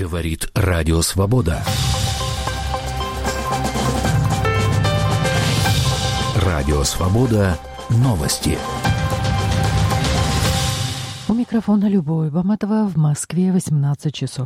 Говорит Радио Свобода. Радио Свобода. Новости. У микрофона Любовь Баматова, в Москве 18 часов.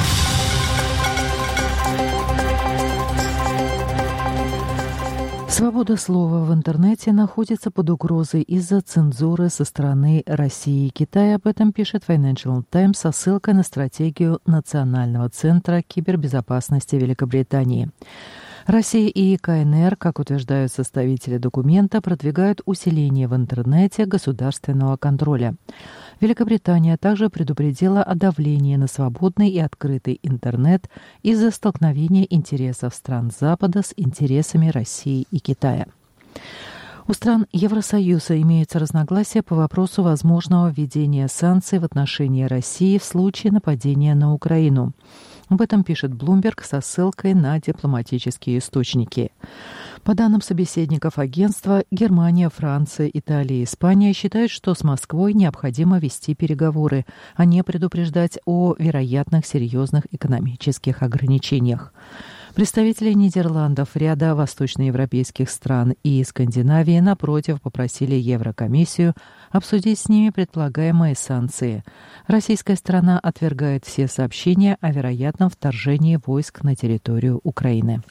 Свобода слова в интернете находится под угрозой из-за цензуры со стороны России и Китая. Об этом пишет Financial Times со ссылкой на стратегию Национального центра кибербезопасности Великобритании. Россия и КНР, как утверждают составители документа, продвигают усиление в интернете государственного контроля. Великобритания также предупредила о давлении на свободный и открытый интернет из-за столкновения интересов стран Запада с интересами России и Китая. У стран Евросоюза имеются разногласия по вопросу возможного введения санкций в отношении России в случае нападения на Украину. Об этом пишет Bloomberg со ссылкой на дипломатические источники. По данным собеседников агентства, Германия, Франция, Италия и Испания считают, что с Москвой необходимо вести переговоры, а не предупреждать о вероятных серьезных экономических ограничениях. Представители Нидерландов, ряда восточноевропейских стран и Скандинавии, напротив, попросили Еврокомиссию обсудить с ними предполагаемые санкции. Российская сторона отвергает все сообщения о вероятном вторжении войск на территорию Украины.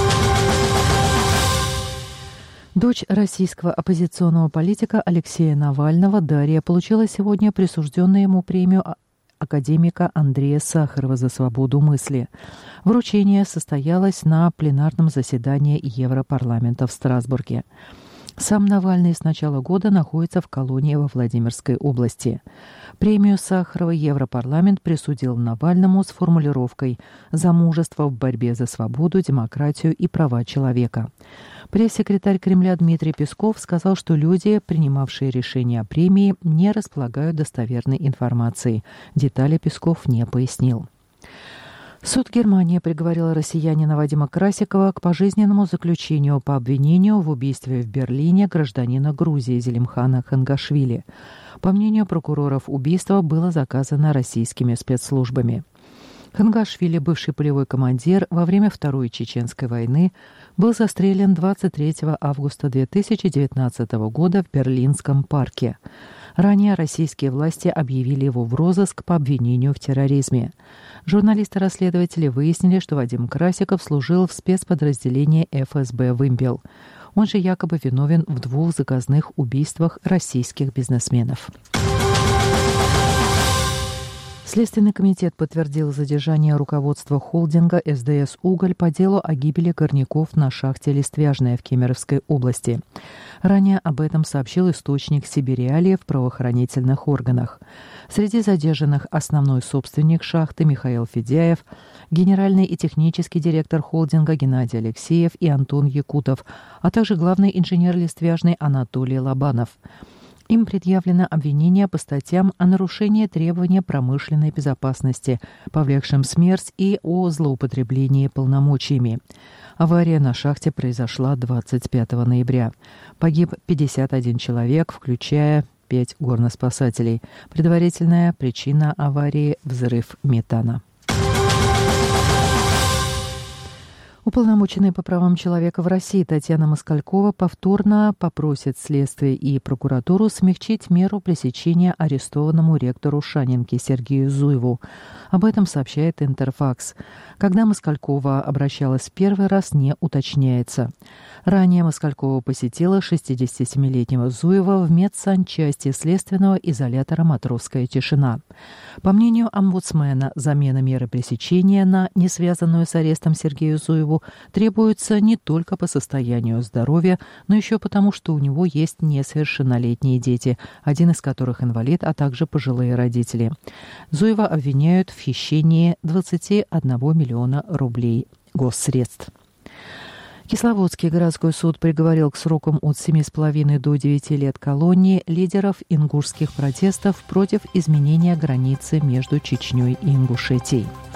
Дочь российского оппозиционного политика Алексея Навального, Дарья, получила сегодня присужденную ему премию академика Андрея Сахарова за свободу мысли. Вручение состоялось на пленарном заседании Европарламента в Страсбурге. Сам Навальный с начала года находится в колонии во Владимирской области. Премию Сахарова Европарламент присудил Навальному с формулировкой «За мужество в борьбе за свободу, демократию и права человека». Пресс-секретарь Кремля Дмитрий Песков сказал, что люди, принимавшие решение о премии, не располагают достоверной информацией. Детали Песков не пояснил. Суд Германии приговорил россиянина Вадима Красикова к пожизненному заключению по обвинению в убийстве в Берлине гражданина Грузии Зелимхана Хангашвили. По мнению прокуроров, убийство было заказано российскими спецслужбами. Хангашвили, бывший полевой командир, во время Второй Чеченской войны был застрелен 23 августа 2019 года в Берлинском парке. Ранее российские власти объявили его в розыск по обвинению в терроризме. Журналисты-расследователи выяснили, что Вадим Красиков служил в спецподразделении ФСБ «Вымпел». Он же якобы виновен в 2 заказных убийствах российских бизнесменов. Следственный комитет подтвердил задержание руководства холдинга СДС «Уголь» по делу о гибели горняков на шахте Листвяжная в Кемеровской области. Ранее об этом сообщил источник Сибириалии в правоохранительных органах. Среди задержанных основной собственник шахты Михаил Федяев, генеральный и технический директор холдинга Геннадий Алексеев и Антон Якутов, а также главный инженер Листвяжной Анатолий Лобанов. Им предъявлено обвинение по статьям о нарушении требований промышленной безопасности, повлекшим смерть, и о злоупотреблении полномочиями. Авария на шахте произошла 25 ноября. Погиб 51 человек, включая 5 горноспасателей. Предварительная причина аварии – взрыв метана. Уполномоченная по правам человека в России Татьяна Москалькова повторно попросит следствие и прокуратуру смягчить меру пресечения арестованному ректору Шанинки Сергею Зуеву. Об этом сообщает Интерфакс. Когда Москалькова обращалась в первый раз, не уточняется. Ранее Москалькова посетила 67-летнего Зуева в медсанчасти следственного изолятора «Матросская тишина». По мнению омбудсмена, замена меры пресечения на не связанную с арестом Сергею Зуеву требуется не только по состоянию здоровья, но еще потому, что у него есть несовершеннолетние дети, один из которых инвалид, а также пожилые родители. Зуева обвиняют в хищении 21 миллиона рублей госсредств. Кисловодский городской суд приговорил к срокам от 7,5 до 9 лет колонии лидеров ингушских протестов против изменения границы между Чечней и Ингушетией.